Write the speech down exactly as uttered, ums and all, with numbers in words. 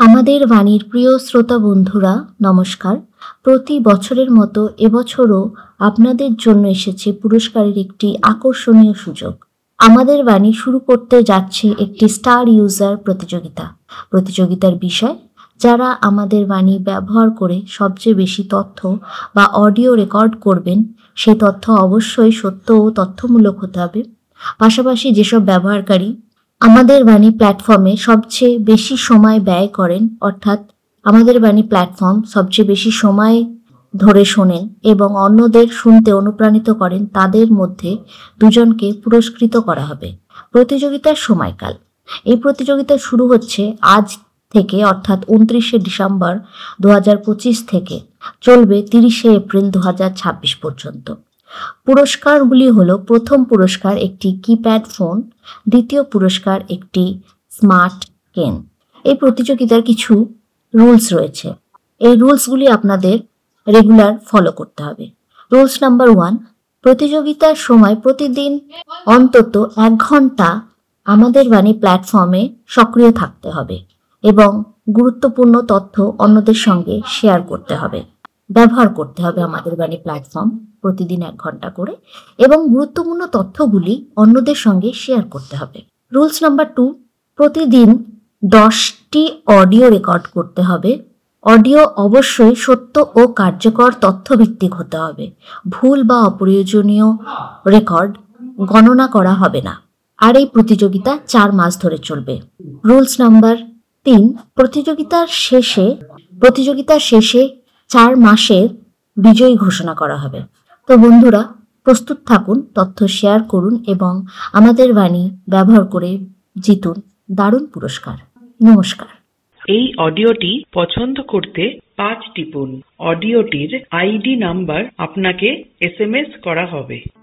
আমাদের বাণীর প্রিয় শ্রোতা বন্ধুরা নমস্কার। প্রতি বছরের মতো এবছরও আপনাদের জন্য এসেছে পুরস্কারের একটি আকর্ষণীয় সুযোগ। আমাদের বাণী শুরু করতে যাচ্ছে একটি স্টার ইউজার প্রতিযোগিতা। প্রতিযোগিতার বিষয়, যারা আমাদের বাণী ব্যবহার করে সবচেয়ে বেশি তথ্য বা অডিও রেকর্ড করবেন, সেই তথ্য অবশ্যই সত্য ও তথ্যমূলক হতে হবে। পাশাপাশি যেসব ব্যবহারকারী আমাদের বাণী প্ল্যাটফর্মে সবচেয়ে বেশি সময় ব্যয় করেন, অর্থাৎ আমাদের বাণী প্ল্যাটফর্ম সবচেয়ে বেশি সময় ধরে শোনেন এবং অন্যদের শুনতে অনুপ্রাণিত করেন, তাদের মধ্যে দুজনকে পুরস্কৃত করা হবে। প্রতিযোগিতার সময়কাল, এই প্রতিযোগিতা শুরু হচ্ছে আজ থেকে, অর্থাৎ উনত্রিশে ডিসেম্বর দু হাজার পঁচিশ থেকে চলবে তিরিশে এপ্রিল দু হাজার ছাব্বিশ পর্যন্ত। পুরস্কারগুলি হলো: প্রথম পুরস্কার একটি কিপ্যাড ফোন, দ্বিতীয় পুরস্কার একটি স্মার্ট পেন। এই প্রতিযোগিতার কিছু রুলস রয়েছে, এই রুলসগুলি আপনাদের রেগুলার ফলো করতে হবে। রুলস নাম্বার ওয়ান, প্রতিযোগিতার সময় প্রতিদিন অন্তত এক ঘন্টা আমাদের বাণী প্ল্যাটফর্মে সক্রিয় থাকতে হবে এবং গুরুত্বপূর্ণ তথ্য অন্যদের সঙ্গে শেয়ার করতে হবে। ব্যবহার করতে হবে আমাদের বাণী প্ল্যাটফর্ম প্রতিদিন এক ঘন্টা করে এবং গুরুত্বপূর্ণ তথ্যগুলি অন্যদের সঙ্গে শেয়ার করতে হবে। রুলস নাম্বার টু, প্রতিদিন দশটি অডিও রেকর্ড করতে হবে। অডিও অবশ্যই সত্য ও কার্যকর তথ্যভিত্তিক হতে হবে। ভুল বা অপ্রয়োজনীয় রেকর্ড গণনা করা হবে না। আর এই প্রতিযোগিতা চার মাস ধরে চলবে। রুলস নাম্বার তিন, প্রতিযোগিতার শেষে প্রতিযোগিতার শেষে চার মাসের বিজয়ী ঘোষণা করা হবে। তো বন্ধুরা, প্রস্তুত থাকুন, তথ্য শেয়ার করুন এবং আমাদের বাণী ব্যবহার করে জিতুন দারুণ পুরস্কার। নমস্কার। এই অডিওটি পছন্দ করতে পাঁচ টিপুন। অডিওটির আইডি নাম্বার আপনাকে এস এম এস করা হবে।